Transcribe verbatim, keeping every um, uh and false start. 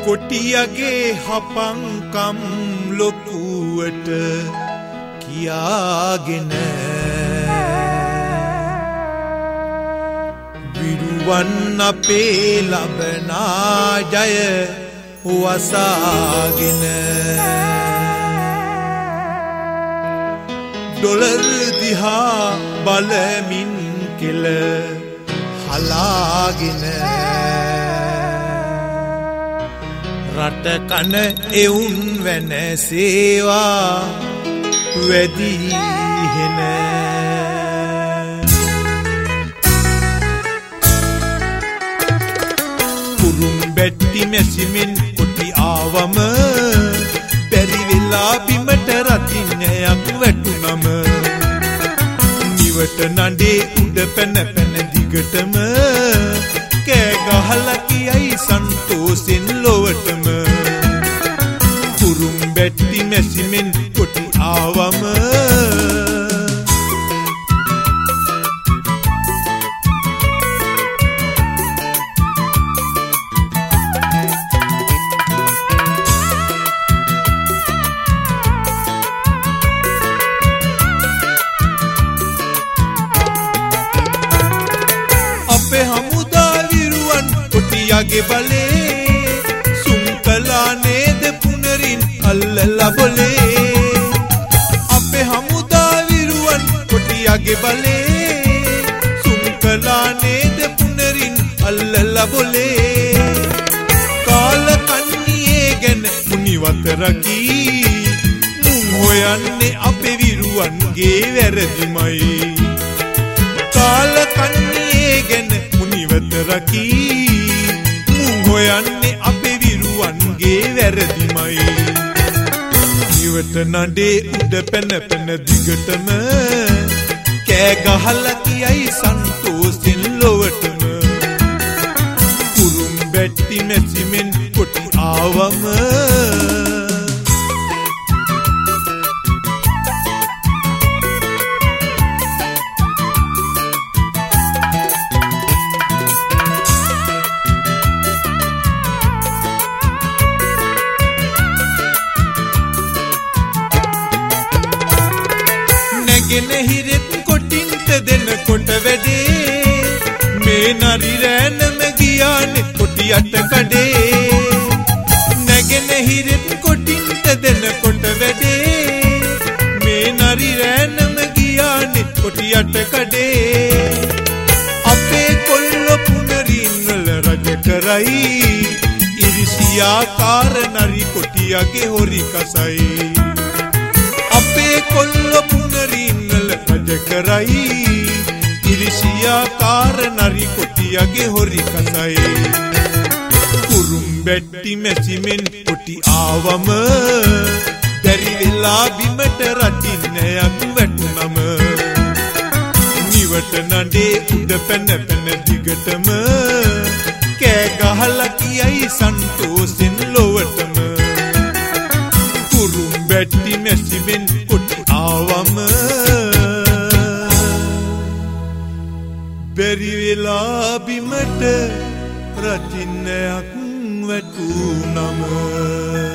කොටියගේ හපංකම් ලොකුවට කියාගෙන විරුවන් අපේ ලබනා ජය වසාගෙන ඩොලර් දිහා බලමින් කෙල හලාගෙන රට කන එවුන් වෙනසේවා වැඩිහෙන කුරුම් බැට්ටි මැසිමින් කොටි ආවම බැරි වෙලා බිමට රතින්නයක් වැටුනම නිවට නඩේ උඩ පැන පැන දිගටම කෑ ගහලා කියයි සන්තෝෂෙන් ලොවටම කුරුම් බැට්ටි මැසිමින් කොටි ආවම අපේ හමුදා විරුවන් කොටියගේ බලේ සුම්කලා නේද පුනරින් අල්ලලා බොලේ අපේ හමුදා විරුවන් කොටියගේ බලේ සුම්කලා නේද පුනරින් අල්ලලා බොලේ කාල කන්නියේ ගැන මුනිවත රකී මුන් හොයන්නේ අපේ විරුවන්ගේ වැරදිමයි කාල කන්නියේ ගැන මුනිවත රකී මුන් හොයන්නේ අපේ විරුවන්ගේ වැරදිමයි නිවට නඩේ උඩ පැන පැන දිගටම කෑ ගහලා කියයි සන්තෝෂෙන් ලොවටම කුරුම් බැට්ටි මැසිමින් කොටි ආවම ගෙනහිරෙත් කොටින්ට දෙනකොට වැඩේ මේ නරි රෑනම ගියානේ කොටියට කඩේ නැගෙනහිරෙත් කොටින්ට දෙනකොට වැඩේ මේ නරි රෑනම ගියානේ කොටියට කඩේ අපේ කොල්ල පුනරින් වල රජ කරයි ඉරිසියාකාර නරි කොටියගේ හොරි කසයි අපේ කොල්ල පුනරින් වල රජ කරයි ඉරිසියාකාර නරි කොටියගේ හොරි කසයි කුරුම් බැට්ටි මැසිමින් කොටි ආවම බැරි වෙලා බිමට රටින්නයක් වැටුනම නිවට නඩේ උඩ පැන පැන දිගටම කෑ ගහලා කියයි සන්තෝෂෙන් ලොවටම කුරුම් බැට්ටි මැසිමින් කොටි ආවම බැරි වෙලා බිමට රටින්නයක් වැටුනම